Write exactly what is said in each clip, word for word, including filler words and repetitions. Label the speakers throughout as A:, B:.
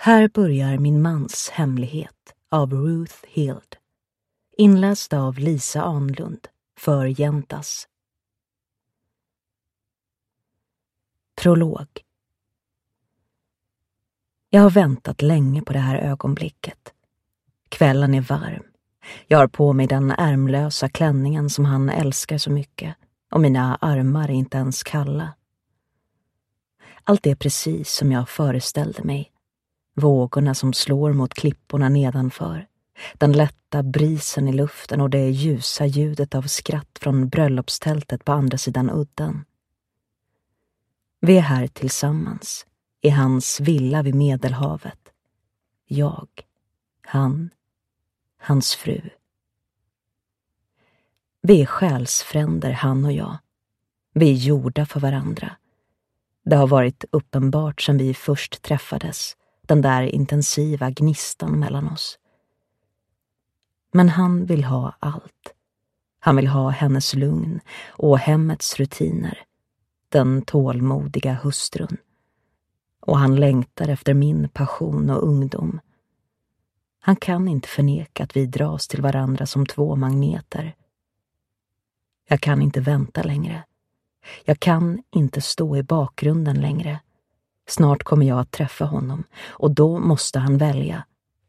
A: Här börjar min mans hemlighet av Ruth Hild. Inläst av Lisa Anlund för Jäntas. Prolog. Jag har väntat länge på det här ögonblicket. Kvällen är varm. Jag har på mig den ärmlösa klänningen som han älskar så mycket, och mina armar är inte ens kalla. Allt är precis som jag föreställde mig. Vågorna som slår mot klipporna nedanför, den lätta brisen i luften och det ljusa ljudet av skratt från bröllopstältet på andra sidan udden. Vi är här tillsammans, i hans villa vid Medelhavet. Jag, han, hans fru. Vi är själsfränder, han och jag. Vi är gjorda för varandra. Det har varit uppenbart sedan vi först träffades, den där intensiva gnistan mellan oss. Men han vill ha allt. Han vill ha hennes lugn och hemmets rutiner, den tålmodiga hustrun. Och han längtar efter min passion och ungdom. Han kan inte förneka att vi dras till varandra som två magneter. Jag kan inte vänta längre. Jag kan inte stå i bakgrunden längre. Snart kommer jag att träffa honom, och då måste han välja.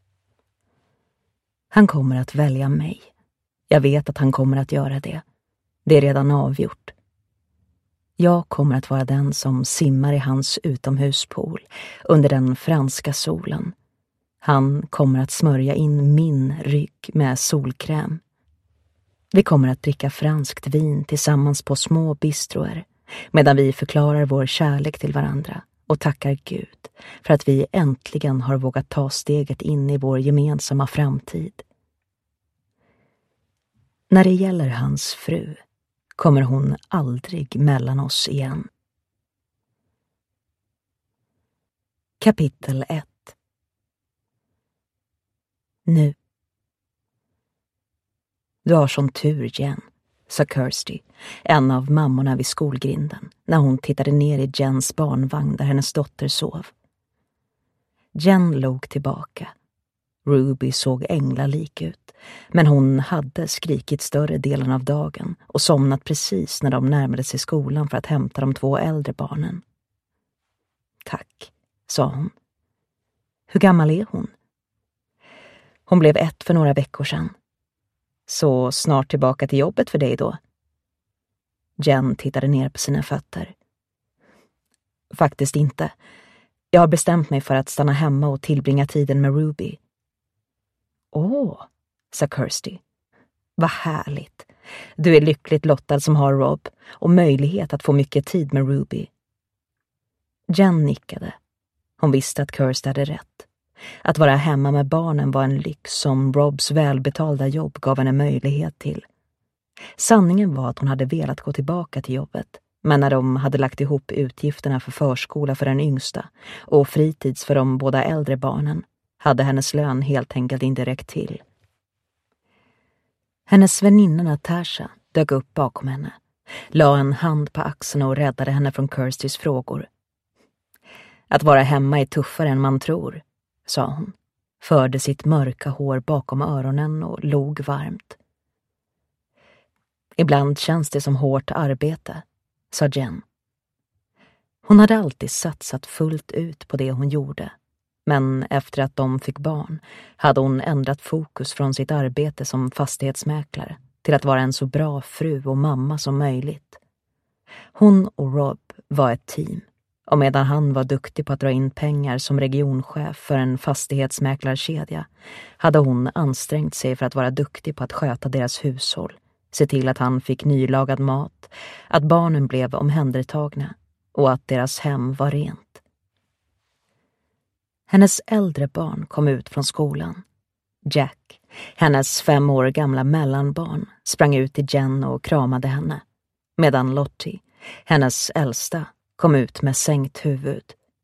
A: Han kommer att välja mig. Jag vet att han kommer att göra det. Det är redan avgjort. Jag kommer att vara den som simmar i hans utomhuspool under den franska solen. Han kommer att smörja in min rygg med solkräm. Vi kommer att dricka franskt vin tillsammans på små bistroer, medan vi förklarar vår kärlek till varandra och tackar Gud för att vi äntligen har vågat ta steget in i vår gemensamma framtid. När det gäller hans fru kommer hon aldrig mellan oss igen. Kapitel ett. Nu. Du har sån tur, Jen, sa Kirsty, en av mammorna vid skolgrinden, när hon tittade ner i Jens barnvagn där hennes dotter sov. Jen log tillbaka. Ruby såg änglalik ut, men hon hade skrikit större delen av dagen och somnat precis när de närmade sig skolan för att hämta de två äldre barnen. Tack, sa hon. Hur gammal är hon? Hon blev ett för några veckor sedan. Så snart tillbaka till jobbet för dig då? Jen tittade ner på sina fötter. Faktiskt inte. Jag har bestämt mig för att stanna hemma och tillbringa tiden med Ruby. Åh, sa Kirsty. Vad härligt. Du är lyckligt lottad som har Rob och möjlighet att få mycket tid med Ruby. Jen nickade. Hon visste att Kirsty hade rätt. Att vara hemma med barnen var en lyx som Robs välbetalda jobb gav henne möjlighet till. Sanningen var att hon hade velat gå tillbaka till jobbet, men när de hade lagt ihop utgifterna för förskola för den yngsta och fritids för de båda äldre barnen hade hennes lön helt enkelt inte räckt till. Hennes väninna Natasha dök upp bakom henne, la en hand på axeln och räddade henne från Kirstys frågor. Att vara hemma är tuffare än man tror, sa hon, förde sitt mörka hår bakom öronen och log varmt. Ibland känns det som hårt arbete, sa Jen. Hon hade alltid satsat fullt ut på det hon gjorde, men efter att de fick barn hade hon ändrat fokus från sitt arbete som fastighetsmäklare till att vara en så bra fru och mamma som möjligt. Hon och Rob var ett team. Och medan han var duktig på att dra in pengar som regionchef för en fastighetsmäklarkedja hade hon ansträngt sig för att vara duktig på att sköta deras hushåll, se till att han fick nylagad mat, att barnen blev omhändertagna och att deras hem var rent. Hennes äldre barn kom ut från skolan. Jack, hennes fem år gamla mellanbarn, sprang ut till Jen och kramade henne, medan Lottie, hennes äldsta, kom ut med sänkt huvud.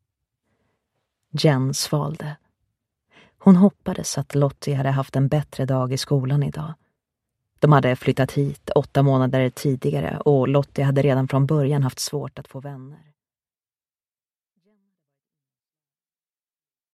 A: Jen svalde. Hon hoppades att Lottie hade haft en bättre dag i skolan idag. De hade flyttat hit åtta månader tidigare och Lottie hade redan från början haft svårt att få vänner.